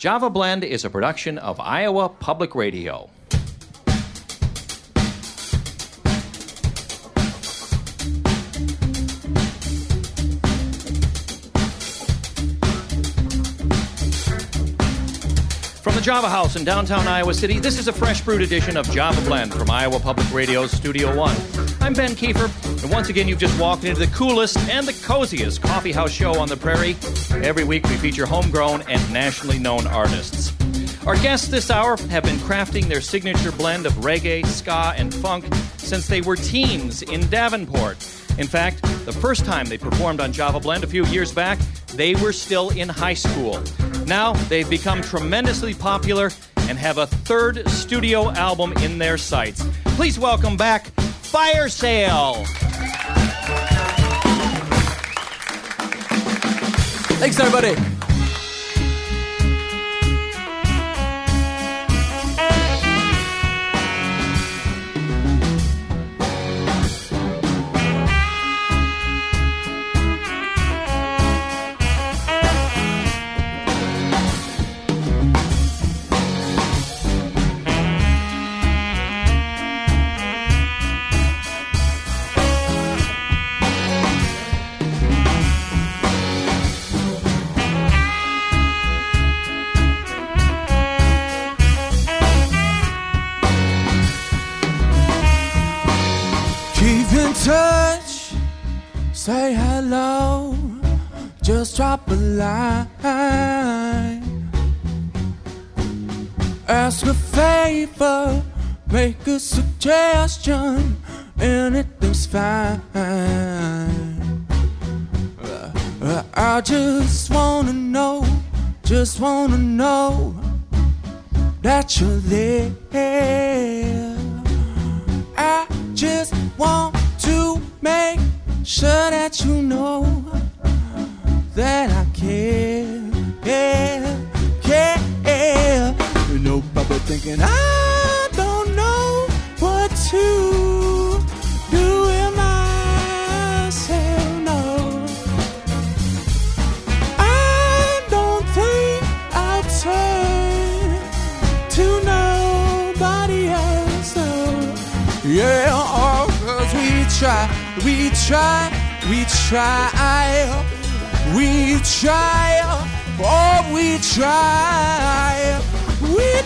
Java Blend is a production of Iowa Public Radio. From the Java House in downtown Iowa City, this is a fresh brewed edition of Java Blend from Iowa Public Radio's Studio One. I'm Ben Kiefer, and once again you've just walked into the coolest and the coziest coffee house show on the prairie. Every week we feature homegrown and nationally known artists. Our guests this hour have been crafting their signature blend of reggae, ska, and funk since they were teens in Davenport. In fact, the first time they performed on Java Blend a few years back, they were still in high school. Now they've become tremendously popular and have a third studio album in their sights. Please welcome back Fire Sale. Thanks, everybody. Touch, say hello, just drop a line, ask a favor, make a suggestion, anything's fine. I just wanna know that you're there. I just want to make sure that you know that I care. You know, probably thinking I don't know what to do with myself. No, I don't think I'll turn to nobody else. No. Yeah. We try, oh, we try, we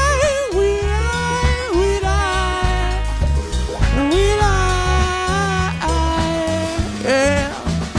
die, yeah.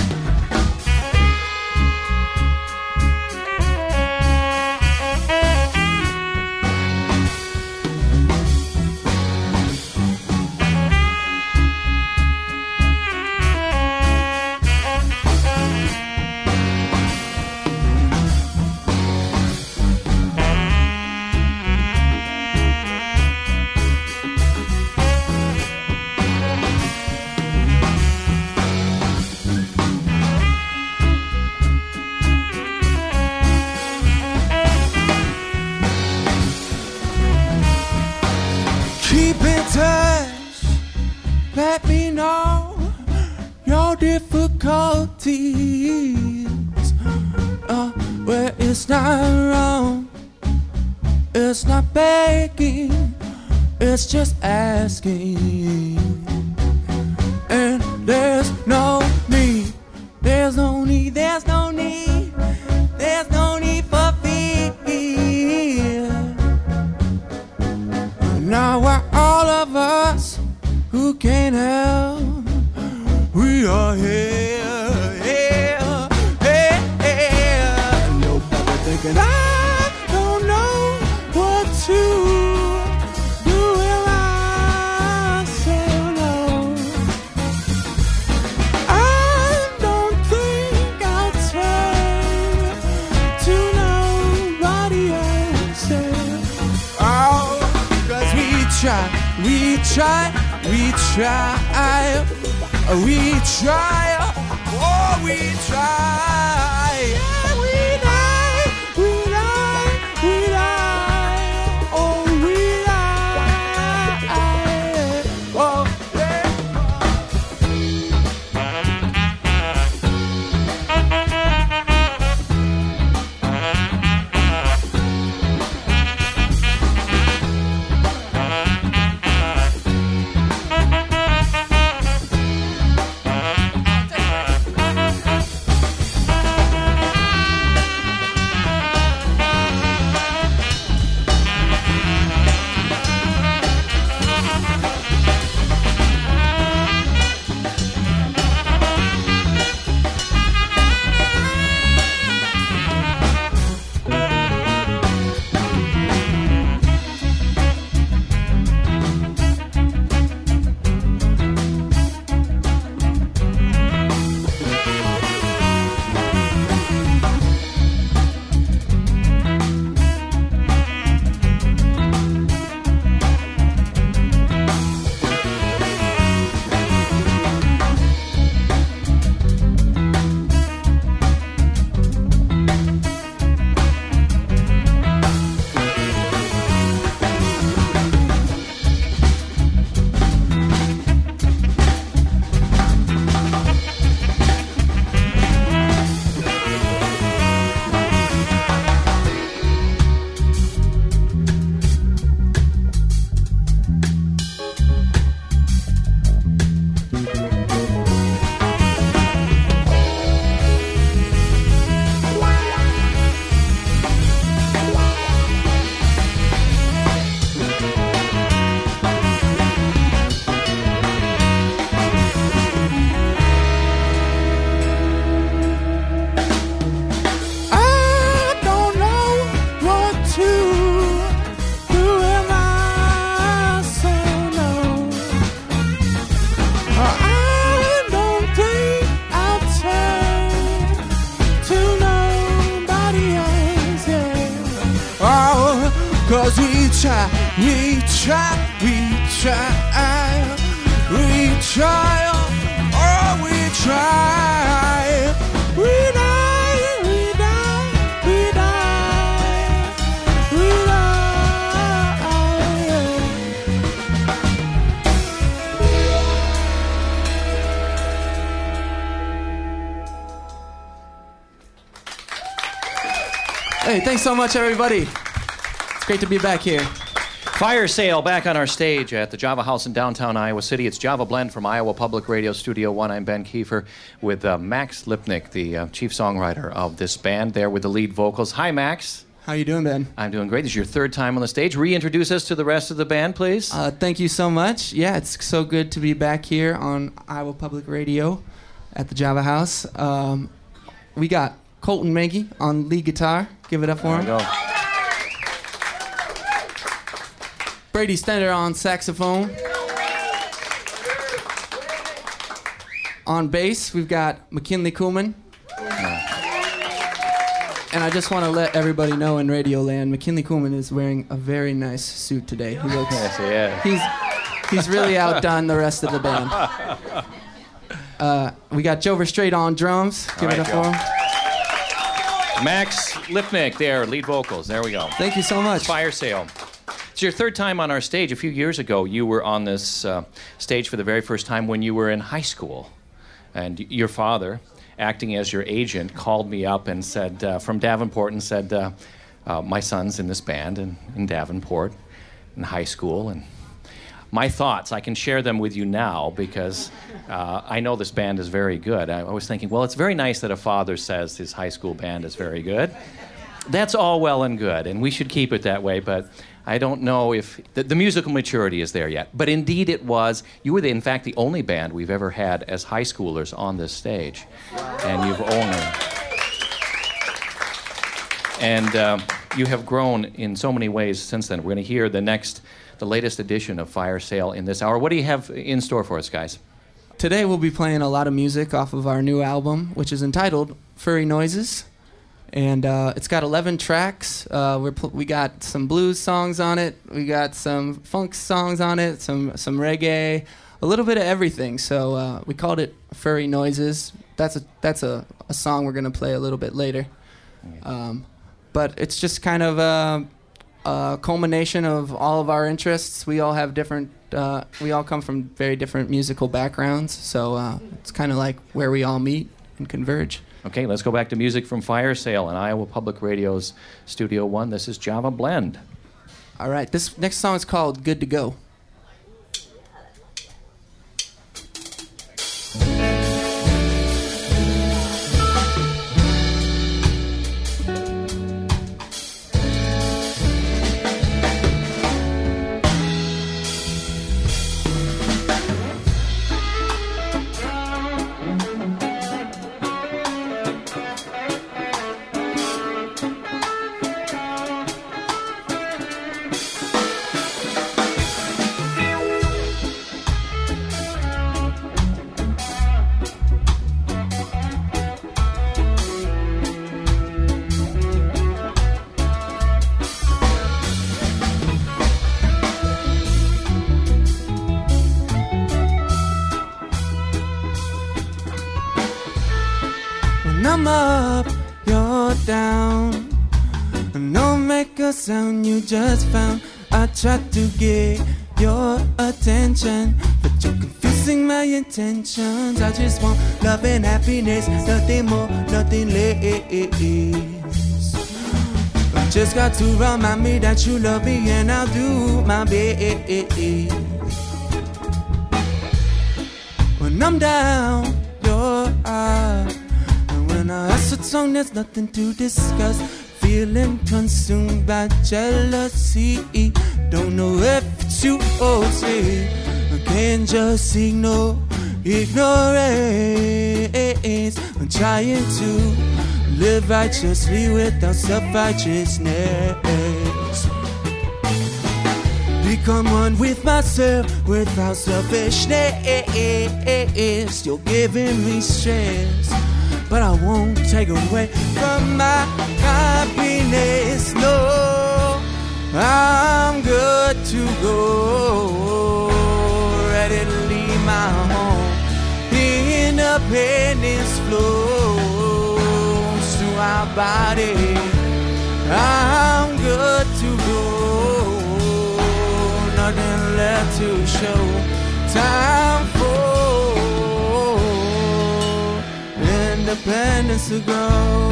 Let me know your difficulties. Where it's not wrong, it's not begging, it's just asking. And there's no need for fear. Now we're all of us who can't help, we are here. Nobody thinking I don't know what to do with myself. No, I don't think I'll turn to nobody else. Oh, 'cause we try, oh, we try. Yeah, we die, oh, we die, oh, yeah. 'cause we try, we try, we try, we try, oh, we try. We die, we die, we die, we die. Hey, thanks so much, everybody. It's great to be back here. Fire Sale back on our stage at the Java House in downtown Iowa City. It's Java Blend from Iowa Public Radio Studio 1. I'm Ben Kiefer with Max Lipnick, the chief songwriter of this band, there with the lead vocals. Hi, Max. How you doing, Ben? I'm doing great. This is your third time on the stage. Reintroduce us to the rest of the band, please. Thank you so much. Yeah, it's so good to be back here on Iowa Public Radio at the Java House. We got Colton Menke on lead guitar. Give it up for him. There we go. Brady Stender on saxophone. On bass, we've got McKinley Kuhlman. And I just want to let everybody know in Radio Land, McKinley Kuhlman is wearing a very nice suit today. He looks, he's really outdone the rest of the band. We got Joe Verstraete on drums. Give it up for him. Max Lipnick there, lead vocals. There we go. Thank you so much. Fire Sale. It's your third time on our stage. A few years ago, you were on this stage for the very first time when you were in high school. And your father, acting as your agent, called me up and said, from Davenport, and said, my son's in this band in Davenport in high school. And my thoughts, I can share them with you now because I know this band is very good. I was thinking, well, it's very nice that a father says his high school band is very good. That's all well and good, and we should keep it that way, but I don't know if the musical maturity is there yet. But indeed it was. You were, in fact, the only band we've ever had as high schoolers on this stage. And you've only... And you have grown in so many ways since then. We're going to hear the latest edition of Fire Sale in this hour. What do you have in store for us, guys? Today we'll be playing a lot of music off of our new album, which is entitled Furry Noises. And it's got 11 tracks. We got some blues songs on it. We got some funk songs on it, some reggae, a little bit of everything. So we called it Furry Noises. That's a song we're going to play a little bit later. But it's just kind of a culmination of all of our interests. We all have different... we all come from very different musical backgrounds. So it's kind of like where we all meet and converge. Okay, let's go back to music from Fire Sale on Iowa Public Radio's Studio 1. This is Java Blend. All right, this next song is called Good to Go. I'm up, you're down. No make a sound you just found. I tried to get your attention, but you're confusing my intentions. I just want love and happiness, nothing more, nothing less. I just got to remind me that you love me and I'll do my best. When I'm down, you're up. When I ask a song, there's nothing to discuss. Feeling consumed by jealousy. Don't know if it's you or see. I can't just ignore ignorance. I'm trying to live righteously without self-righteousness. Become one with myself without selfishness. You're giving me stress, but I won't take away from my happiness. No, I to go, ready to leave my home. Independence flows through my body. I'm good to go, nothing left to show. Time for independence to grow.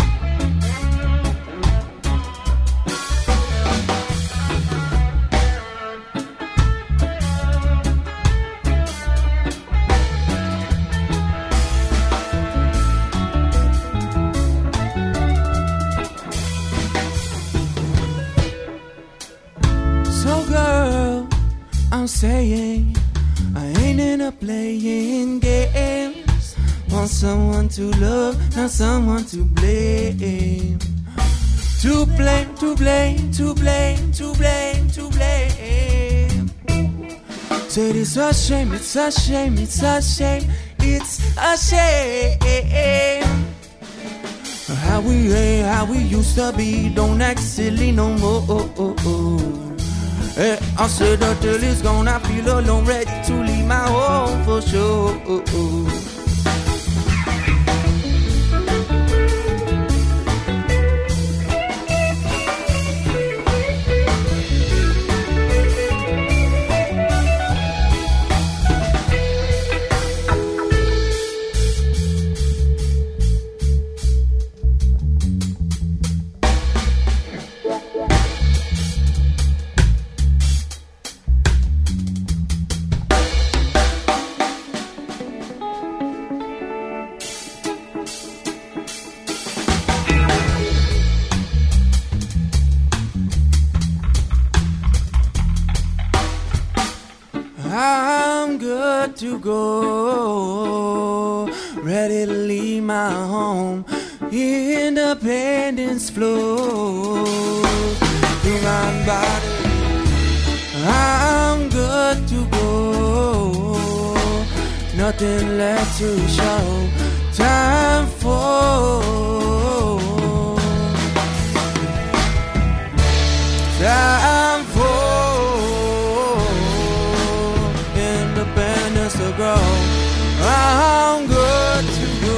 I'm saying I ain't into playing games. Want someone to love, not someone to blame. To blame, to blame, to blame, to blame, to blame. Said it's a shame, it's a shame, it's a shame, it's a shame. How we used to be, don't act silly no more. Hey, I said until it's gone, I feel alone, ready to leave my home for sure. I'm good to go, ready to leave my home. Independence flows through my body. I'm good to go, nothing left to show. Time for independence to grow. I'm good to go.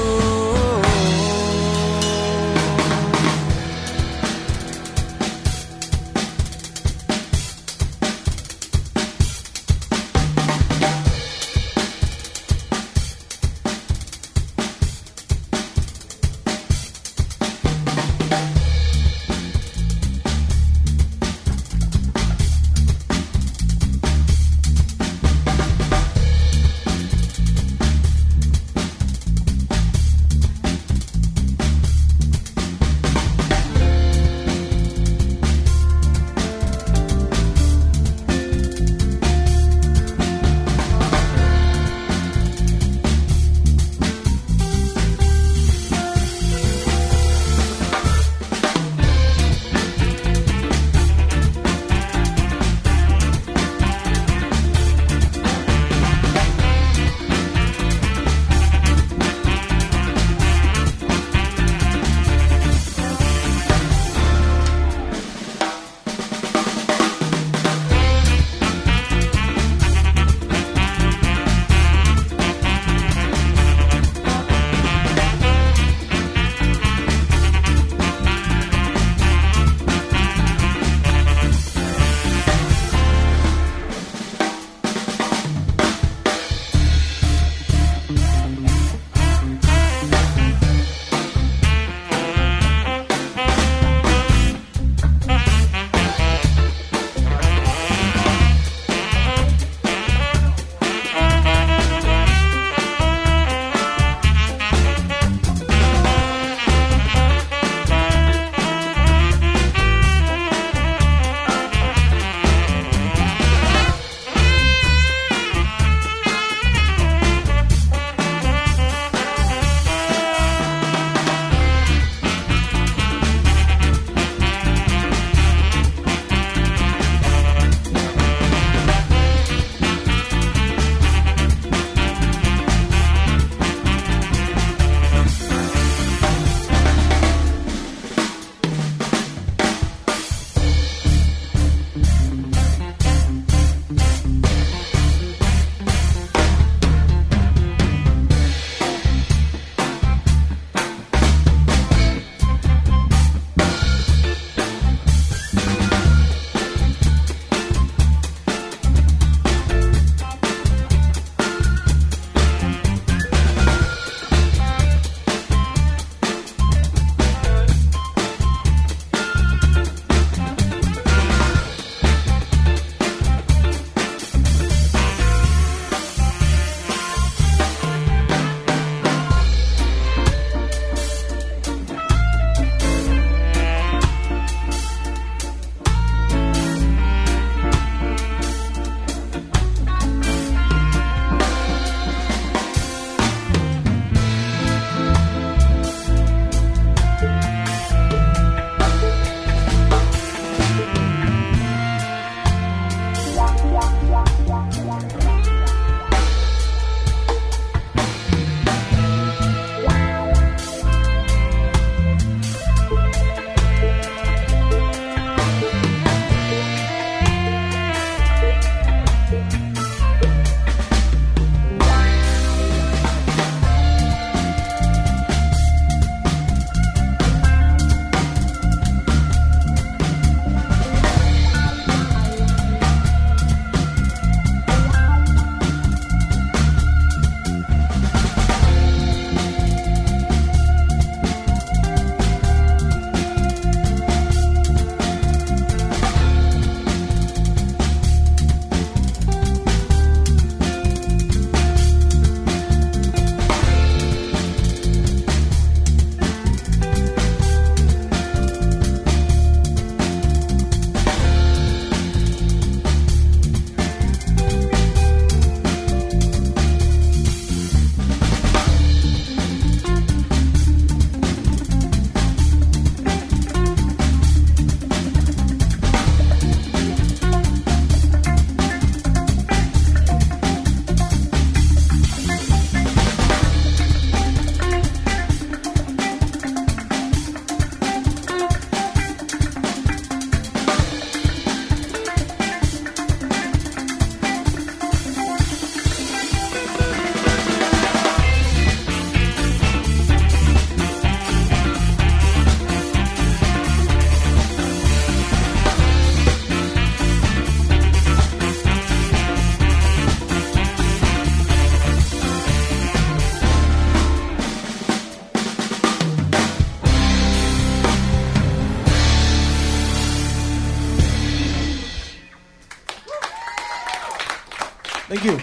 Thank you.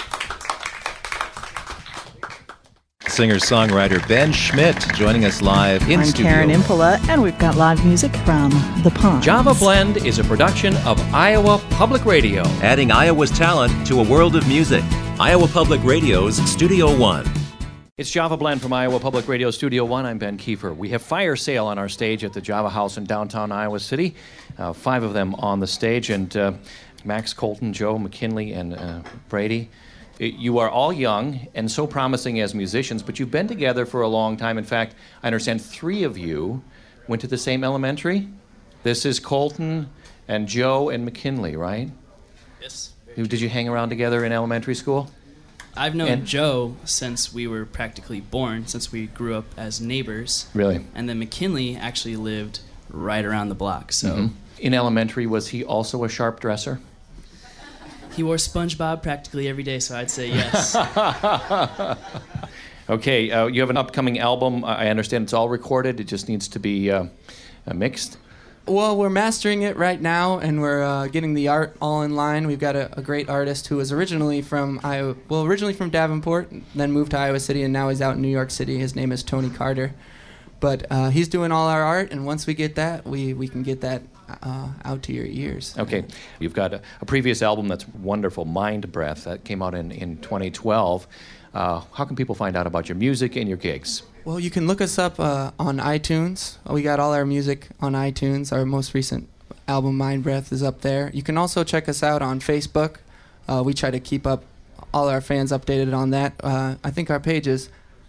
Singer-songwriter Ben Schmidt joining us live in I'm studio. Karen Impola, and we've got live music from The Ponds. Java Blend is a production of Iowa Public Radio. Adding Iowa's talent to a world of music. Iowa Public Radio's Studio One. It's Java Blend from Iowa Public Radio Studio One. I'm Ben Kiefer. We have Fire Sale on our stage at the Java House in downtown Iowa City. 5 of them on the stage, and Max, Colton, Joe, McKinley, and Brady. You are all young and so promising as musicians, but you've been together for a long time. In fact, I understand 3 of you went to the same elementary. This is Colton and Joe and McKinley, right? Yes. Did you hang around together in elementary school? I've known Joe since we were practically born, since we grew up as neighbors. Really? And then McKinley actually lived right around the block. So In elementary, was he also a sharp dresser? he wore SpongeBob practically every day, so I'd say yes. Okay, you have an upcoming album. I understand it's all recorded. It just needs to be mixed. Well, we're mastering it right now, and we're getting the art all in line. We've got a great artist who was originally from Iowa, originally from Davenport, then moved to Iowa City, and now he's out in New York City. His name is Tony Carter. But he's doing all our art, and once we get that, we can get that out to your ears. Okay, you've got a previous album that's wonderful, Mind Breath, that came out in 2012. How can people find out about your music and your gigs? Well, you can look us up on iTunes. We got all our music on iTunes. Our most recent album, Mind Breath, is up there. You can also check us out on Facebook. We try to keep up all our fans updated on that. I think our page is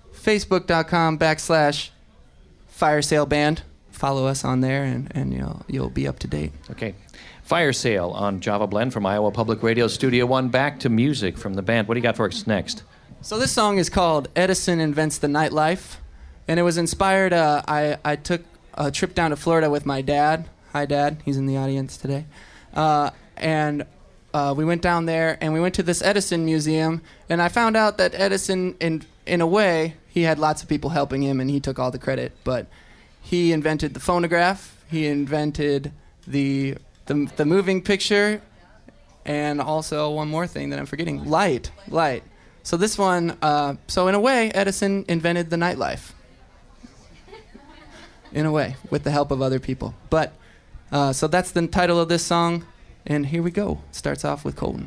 facebook.com/Fire Sale Band. Follow us on there, and you'll be up to date. Okay. Fire Sale on Java Blend from Iowa Public Radio Studio One. Back to music from the band. What do you got for us next? So this song is called Edison Invents the Nightlife, and it was inspired. I took a trip down to Florida with my dad. Hi, Dad. He's in the audience today. And we went down there, and we went to this Edison museum, and I found out that Edison, in a way, he had lots of people helping him, and he took all the credit, but he invented the phonograph, he invented the moving picture, and also one more thing that I'm forgetting, light. So this one, so in a way, Edison invented the nightlife. In a way, with the help of other people. But, so that's the title of this song, and here we go. It starts off with Colton.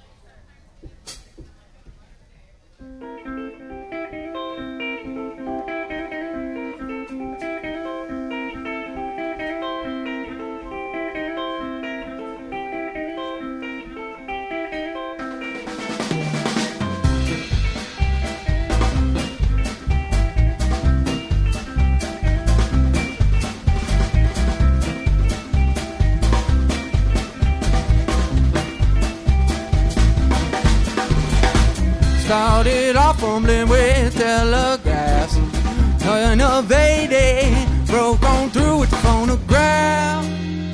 Started off fumbling with telegraphs, innovated, broke on through with the phonograph.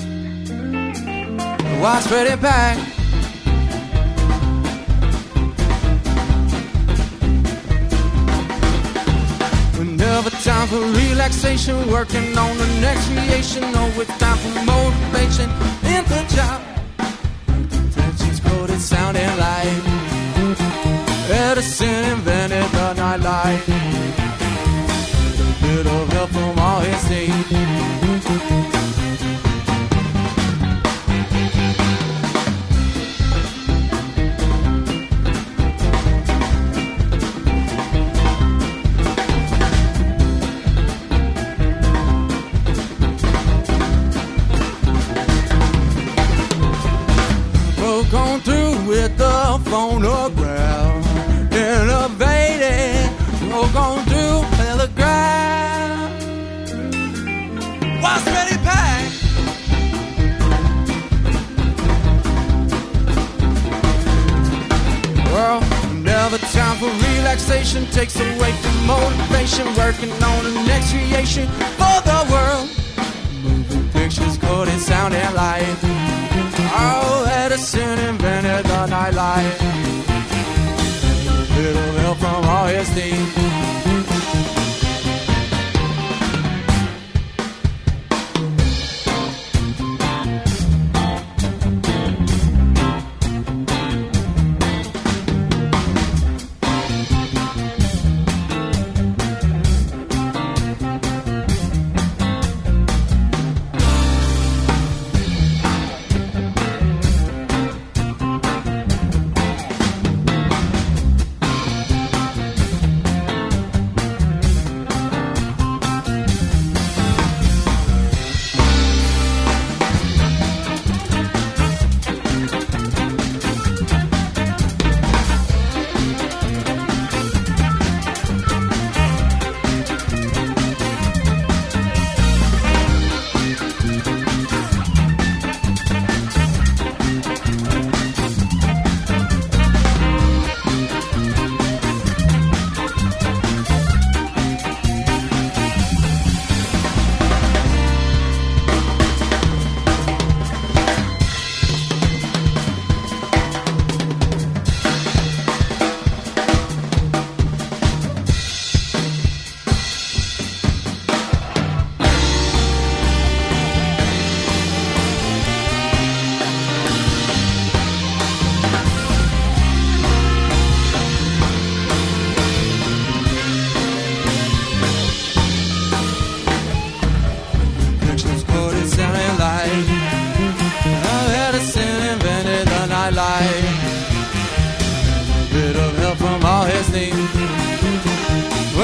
Why spread it back? Never time for relaxation, working on the next creation. No, it's time for motivation in the job. Tensions coded, sounding like Edison invented the nightlife. A bit of help from all his team. Broke on through with the phonograph. Innovated, broke on through telegraph. What's ready packed? Well, never time for relaxation, takes away from motivation, working on the next creation for the world. Moving pictures, coded, sounding live. Oh, Edison invented the nightlife. Little help from all his team.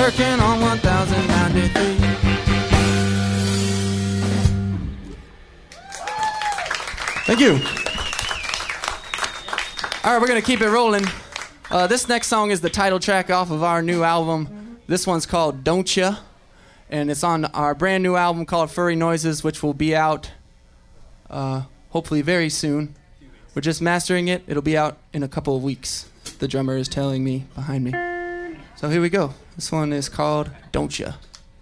working on 1093. Thank you. All right, we're going to keep it rolling. This next song is the title track off of our new album. This one's called Don't Ya, and it's on our brand new album called Furry Noises, which will be out hopefully very soon. We're just mastering it. It'll be out in a couple of weeks. The drummer is telling me behind me. So here we go. This one is called Don't Ya.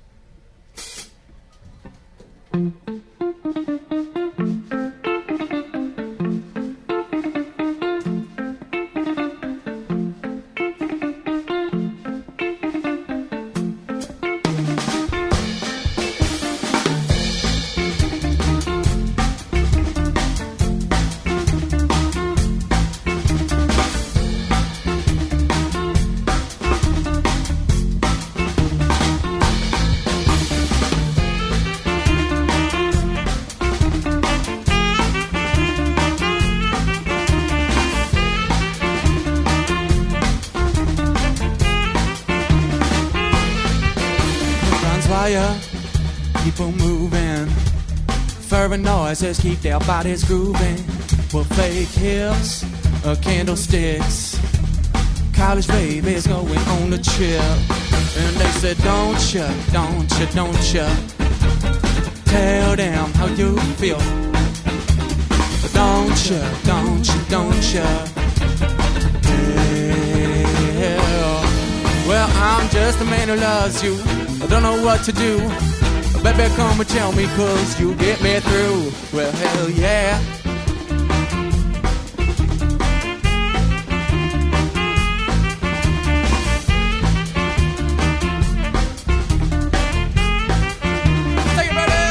People moving, furry noises keep their bodies grooving. With fake hips, candlesticks, college babies going on the trip. And they said, don't ya, don't ya, don't ya, tell them how you feel. Don't ya, don't ya, don't ya, tell. Well, I'm just a man who loves you. I don't know what to do. Baby, come and tell me, 'cause you get me through. Well, hell yeah. Take it, buddy.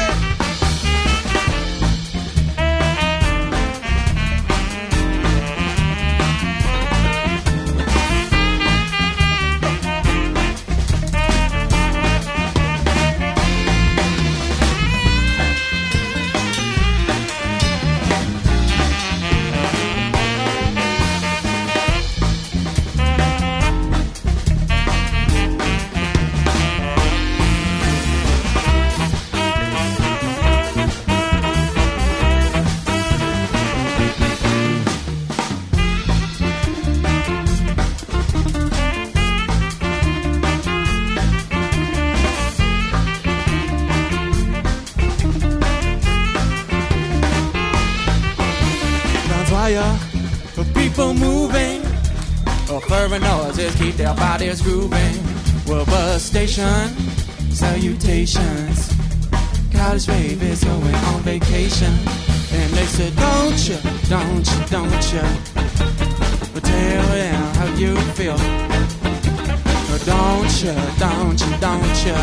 People moving, furry noises keep their bodies grooving. Well, bus station, salutations, college babies going on vacation. And they said, don't ya, don't ya, don't ya, well, tell them how you feel. Don't ya, don't ya, don't ya,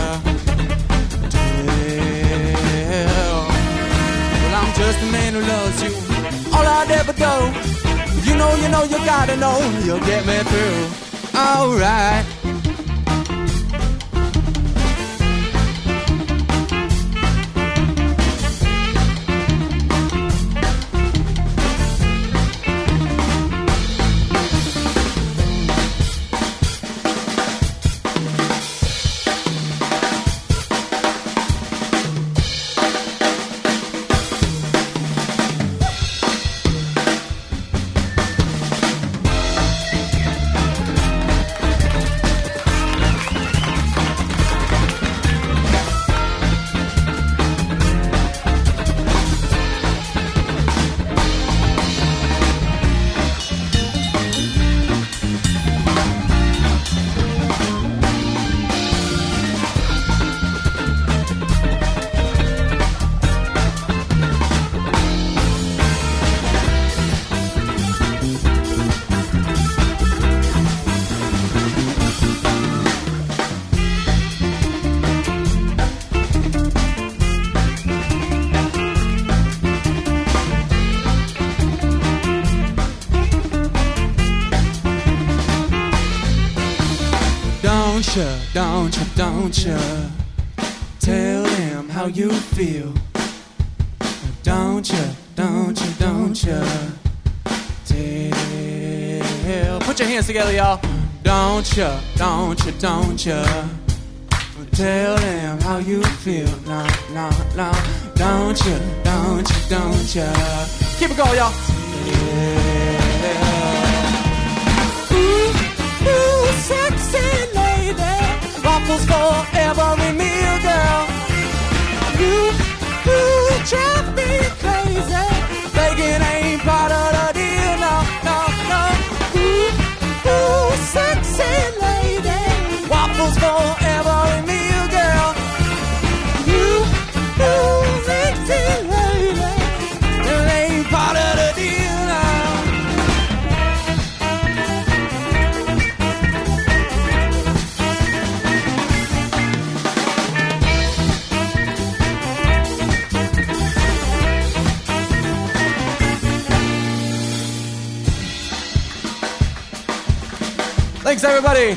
tell. Well, I'm just a man who loves you. All I'd ever do, you know, you gotta know, you'll get me through. Alright. Don't you tell them how you feel. Don't you tell. Put your hands together, y'all. Don't you tell them how you feel. No, no, no, don't you, don't you, don't you. Keep it going, y'all. Yeah. Ooh, sexy lady, waffles for every meal, girl. You drive me crazy. Begging ain't part of the deal, no, no, no. Ooh, sexy lady, waffles for every meal, girl. You sexy lady, it ain't part of the deal, no. Thanks, everybody.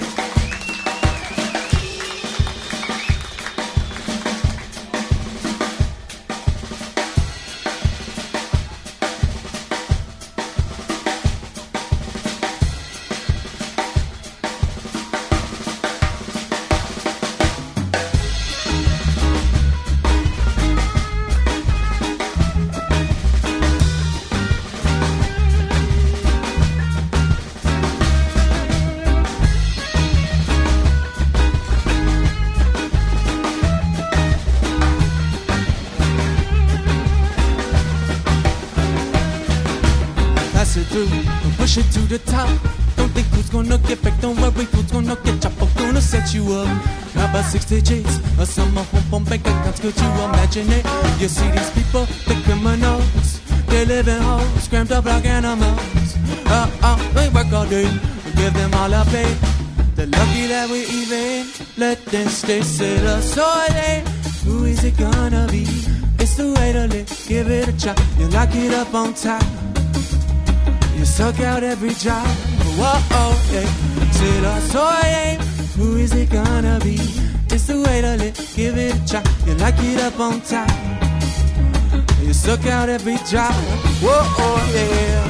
Push it to the top. Don't think who's gonna get back. Don't worry who's gonna get chopped. I'm gonna set you up. How about 60 G's or summer home on bank accounts? Could you imagine it? You see these people, the criminals. They live in hoes, crammed up like animals. They work all day, we give them all our pay. They're lucky that we even let them stay. Sit us so late. Who is it gonna be? It's the way to live. Give it a try. You lock it up on top. You suck out every job. Whoa, yeah. Sit us so late. Who is it gonna be? It's the way to live. Give it a try. You lock it up on top. You suck out every job. Whoa, yeah.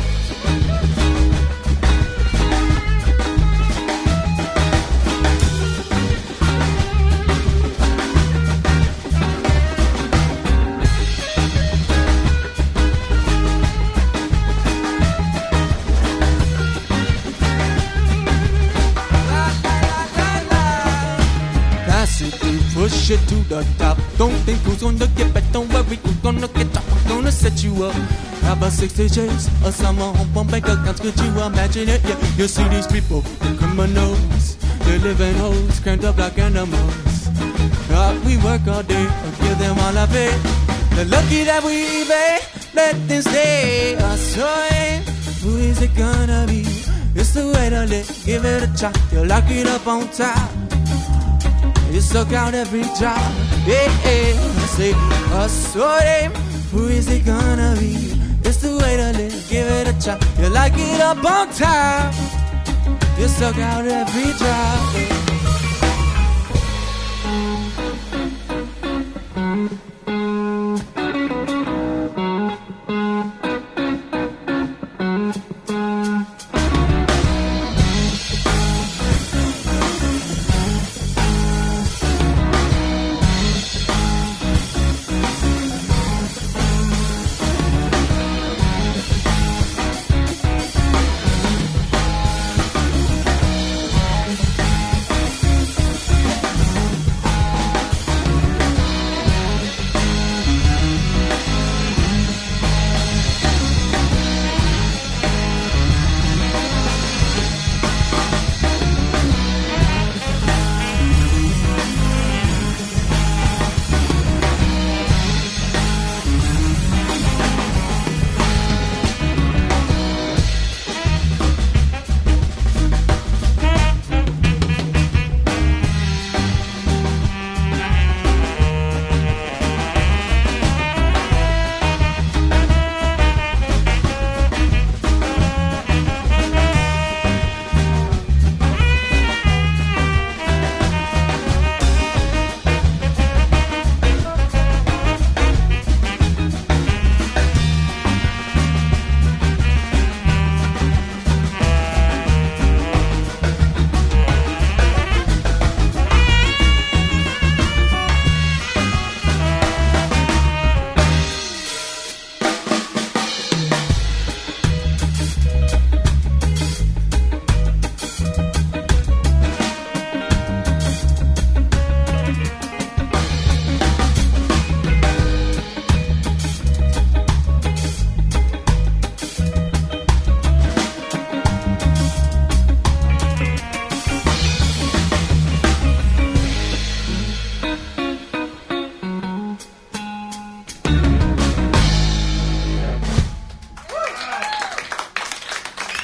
Push it to the top. Don't think who's gonna get back. Don't worry who's gonna get up. I'm gonna set you up. How about 60 J's or summer home on bank accounts? Could you imagine it? Yeah, you see these people, the criminals. They live in hoes, cranked up like animals. We work all day, give them all our pay. They're lucky that we even let them stay. Who is it gonna be? It's the way to live. Give it a try. You lock it up on top. You suck out every job, yeah, yeah. I say, who is it gonna be? It's the way to live, give it a try. You like it up on time. You suck out every job, yeah.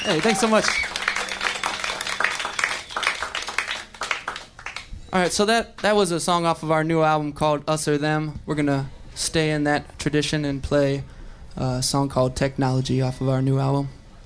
Hey, thanks so much. All right, so that was a song off of our new album called Us or Them. We're going to stay in that tradition and play a song called Technology off of our new album.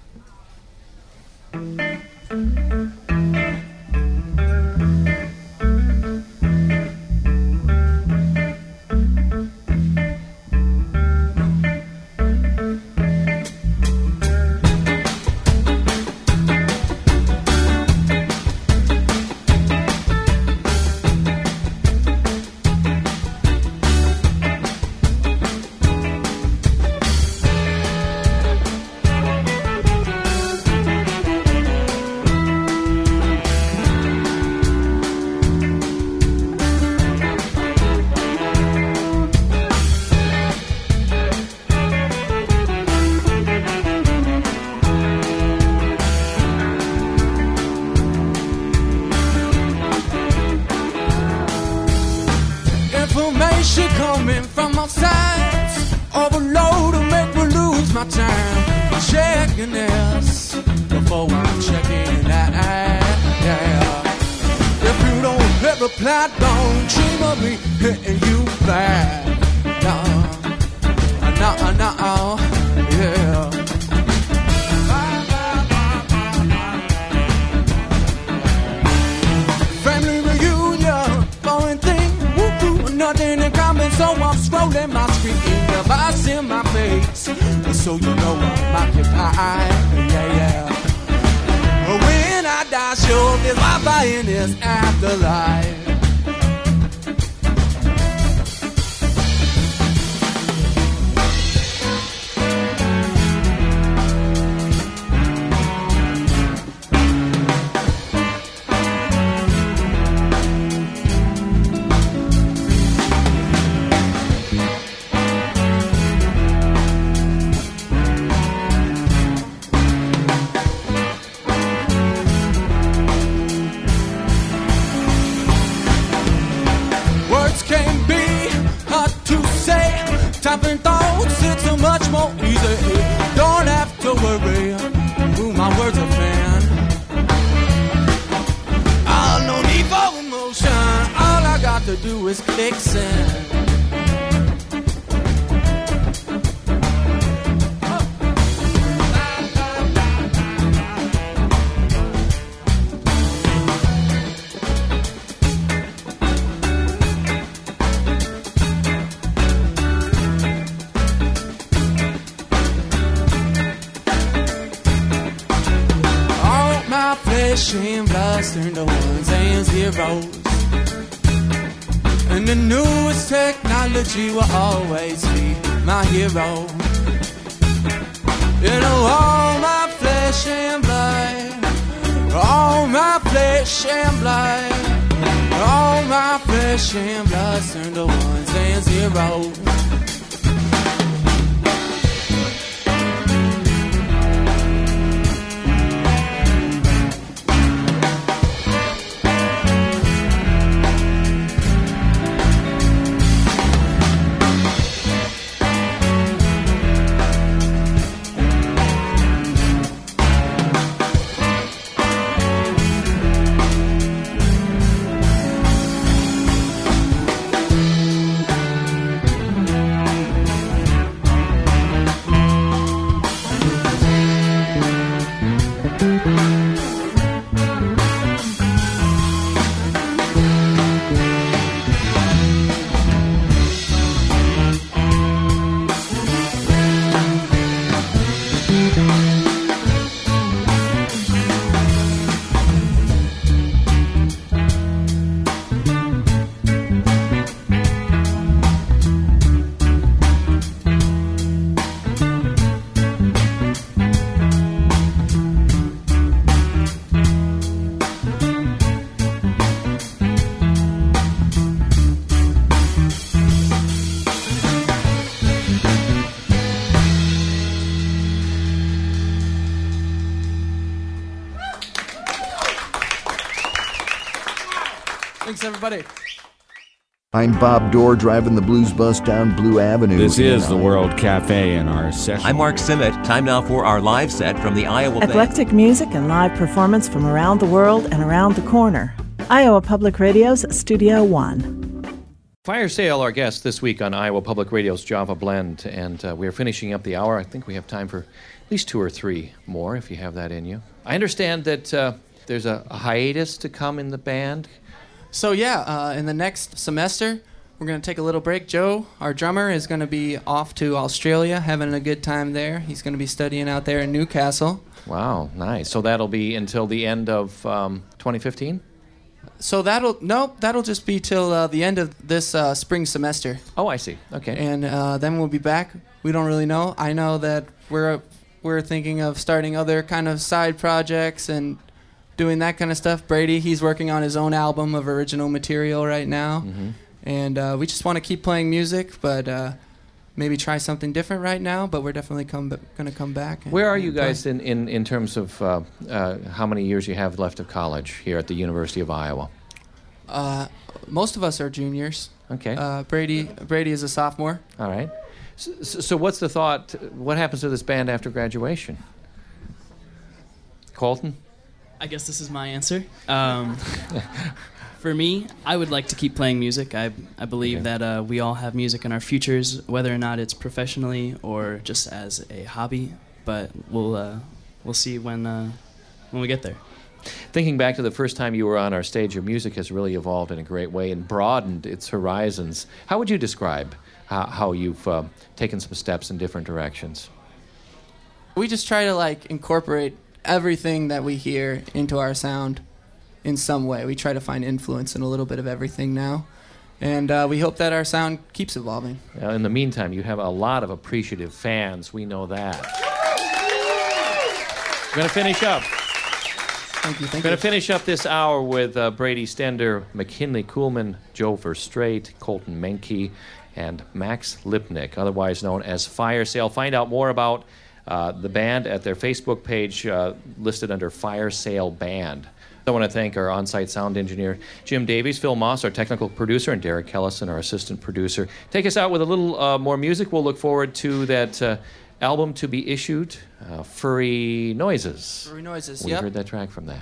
Information coming from all sides, overload to make me lose my time. Checking this before I'm checking that. Yeah. If you don't hit reply, don't dream of me hitting you back. No, yeah. Family reunion, boring thing. Nothing in common, so I'm scrolling my screen. If I see my face, so you know I'm occupied. Yeah. When I die, sure is my Wi-Fi in this afterlife. Typing thoughts, it's so much more easy. Don't have to worry, ooh, my words are fan. Oh, no need for emotion. All I got to do is click send. Flesh and blood turn to ones and zeros, and the newest technology will always be my hero. You know, all my flesh and blood, all my flesh and blood, all my flesh and blood turn to ones and zeros. Thanks, everybody. I'm Bob Dorr driving the blues bus down Blue Avenue. This is the World Cafe in our session. I'm Mark Simmet. Time now for our live set from the Iowa Band. Eclectic music and live performance from around the world and around the corner. Iowa Public Radio's Studio One. Fire Sale, our guest this week on Iowa Public Radio's Java Blend, and we are finishing up the hour. I think we have time for at least 2 or 3 more, if you have that in you. I understand that there's a hiatus to come in the band. So yeah, in the next semester, we're going to take a little break. Joe, our drummer, is going to be off to Australia, having a good time there. He's going to be studying out there in Newcastle. Wow, nice. So that'll be until the end of 2015? So that'll just be till the end of this spring semester. Oh, I see. Okay. And then we'll be back. We don't really know. I know that we're thinking of starting other kind of side projects and doing that kind of stuff. Brady, he's working on his own album of original material right now. Mm-hmm. And we just want to keep playing music, but maybe try something different right now. But we're definitely going to come back. Where are you guys in terms of how many years you have left of college here at the University of Iowa? Most of us are juniors. Okay. Brady is a sophomore. All right. So what's the thought? What happens to this band after graduation? Colton? I guess this is my answer. For me, I would like to keep playing music. I believe that we all have music in our futures, whether or not it's professionally or just as a hobby. But we'll see when we get there. Thinking back to the first time you were on our stage, your music has really evolved in a great way and broadened its horizons. How would you describe how you've taken some steps in different directions? We just try to incorporate everything that we hear into our sound in some way. We try to find influence in a little bit of everything now. And we hope that our sound keeps evolving. In the meantime, you have a lot of appreciative fans. We know that. We're going to finish up. Thank you. We're going to finish up this hour with Brady Stender, McKinley Kuhlman, Joe Verstraete, Colton Menke, and Max Lipnick, otherwise known as Fire Sale. Find out more about the band at their Facebook page listed under Fire Sale Band. I want to thank our on-site sound engineer, Jim Davies, Phil Moss, our technical producer, and Derek Kellison, our assistant producer. Take us out with a little more music. We'll look forward to that album to be issued, Furry Noises. Furry Noises, We yep. heard that track from that.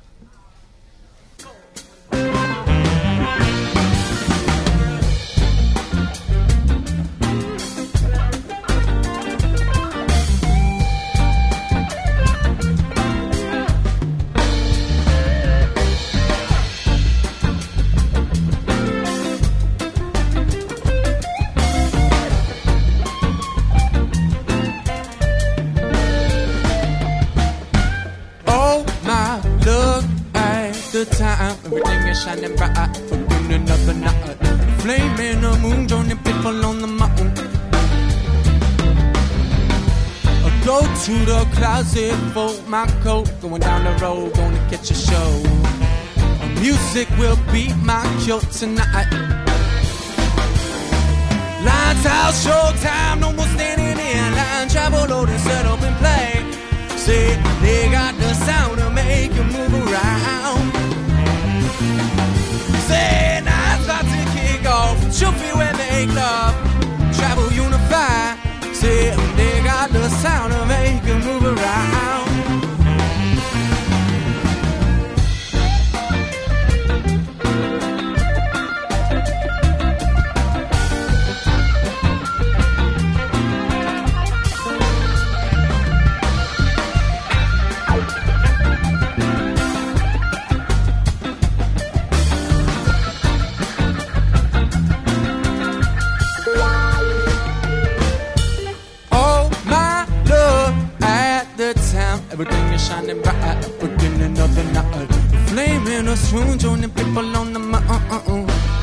The time, everything is shining bright. Forgetting another night. Flame in the moon, joining people on the mountain. I go to the closet, fold my coat, going down the road, gonna catch a show. Music will be my cure tonight. Lights out, showtime, no more standing in line. Travel load and set up and play. Say they got the sound to make you move around. Say night's about to kick off. She'll feel where make love. Travel unify. Say they got the sound to make you move around. Everything is shining bright, putting another night. Flame in a swoon, joining people on the mountain.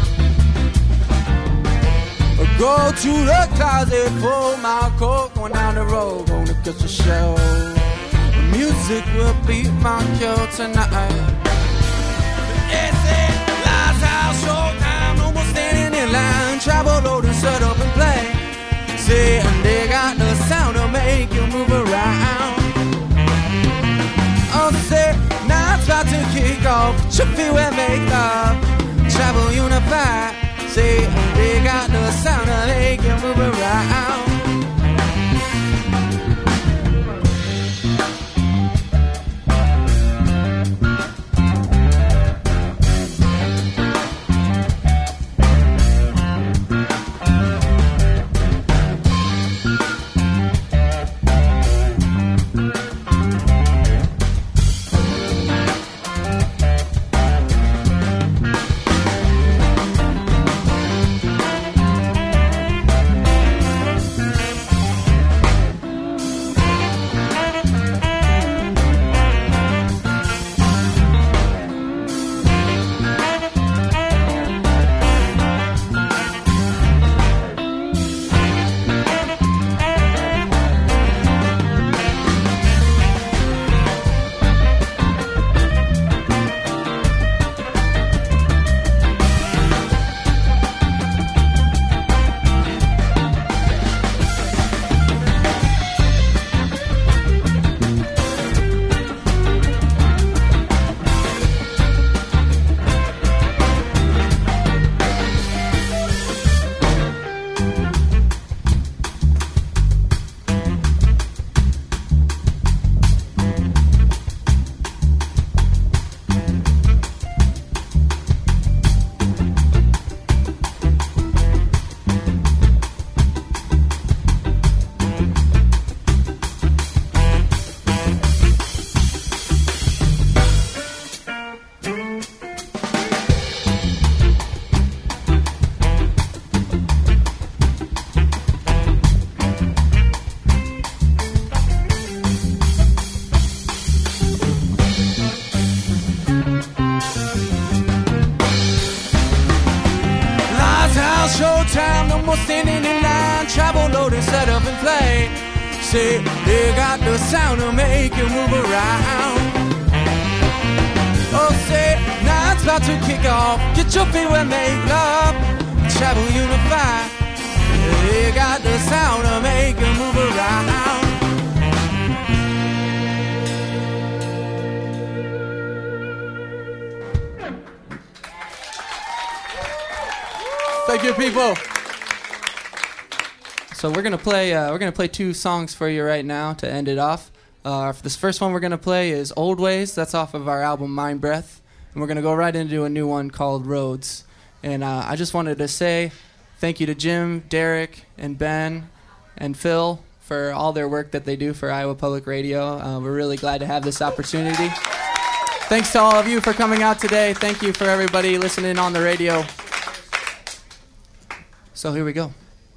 Go to the closet, pull my coat, going down the road, gonna catch a show. Music will be my cure tonight. It's it, lights out, showtime, no more standing in line. Travel load and set up and play. Say they got the sound to make you move around. Oh, say, now it's about to kick off. Should feel where make love. Travel unify. Say, and move around. Showtime, no more standing in line. Travel loaded, set up and play. Say they got the sound to make you move around. Oh, say now it's about to kick off. Get your feet wet, make love. Travel unified. They got the sound to make you move around. Thank you, people. So we're gonna play two songs for you right now to end it off. This first one we're gonna play is "Old Ways." That's off of our album Mind Breath, and we're gonna go right into a new one called "Roads." And I just wanted to say thank you to Jim, Derek, and Ben, and Phil for all their work that they do for Iowa Public Radio. We're really glad to have this opportunity. Thanks to all of you for coming out today. Thank you for everybody listening on the radio. So here we go.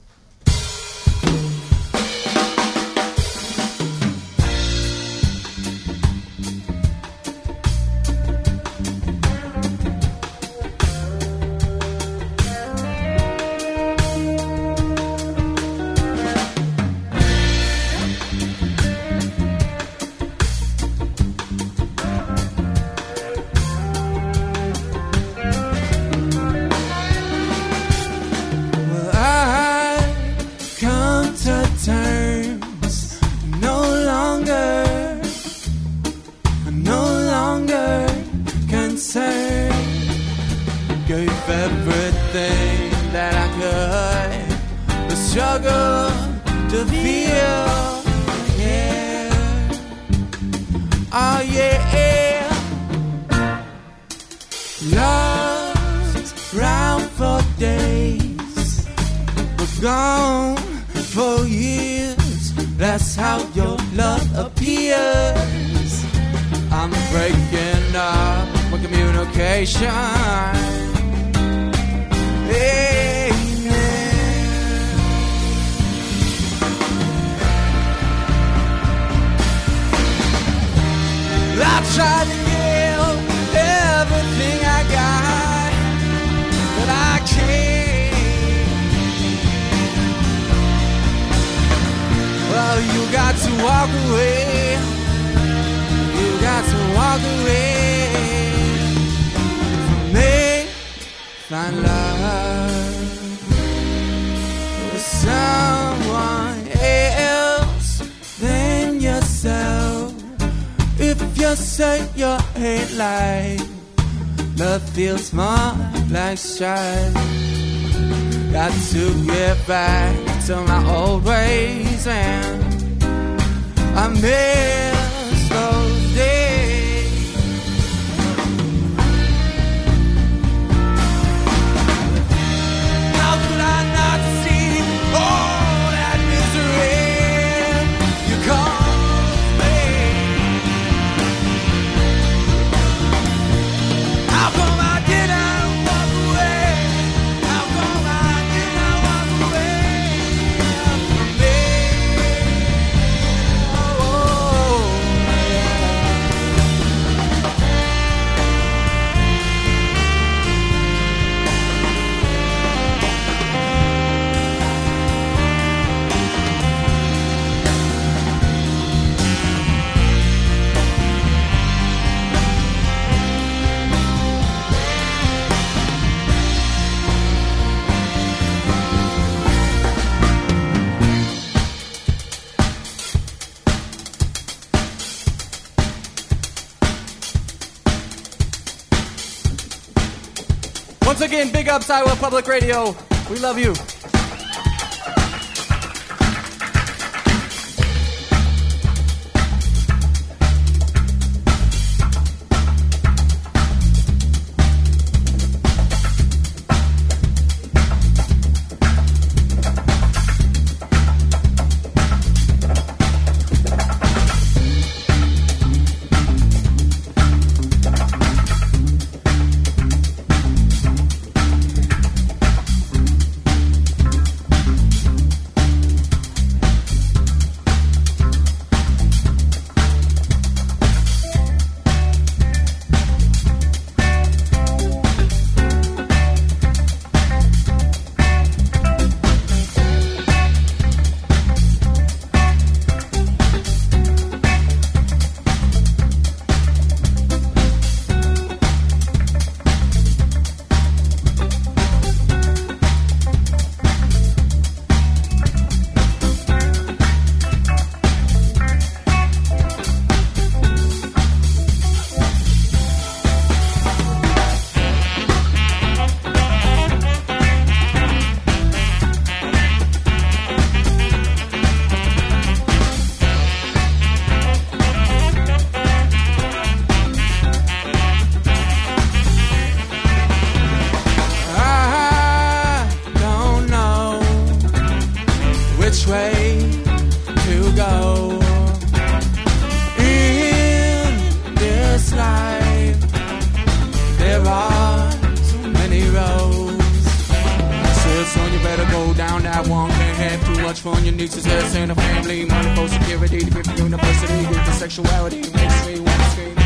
Everything that I could, the struggle to feel, yeah, oh yeah, lost round for days, but gone for years. That's how your love appears. I'm breaking up with communication. I tried to give everything I got, but I can't. Well, you got to walk away. You got to walk away from me. Find love with someone else than yourself. If you say you hate life, love feels more like strife. Got to get back to my old ways, and I miss those days. How could I not see all that misery you caused me? How come I didn't walk away? How come I didn't walk away from me? Once again, big ups, Iowa Public Radio. We love you. Which way to go in this life? There are so many roads. Said, son, you better go down that one. Can't have too much fun. Your nieces have sent a family, money for security, to give university, give the sexuality, makes me want to scream.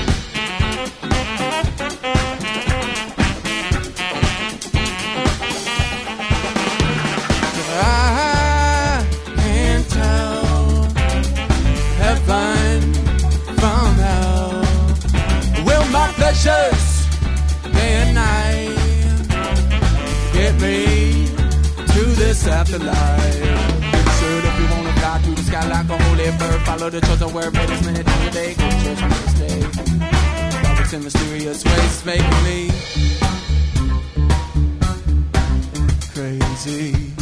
Pleasures day and night get me to this afterlife. Should if you wanna fly through the sky like a holy bird, follow the chosen word, made as many times a day. Go to church on this day. Prophets in mysterious ways making me crazy.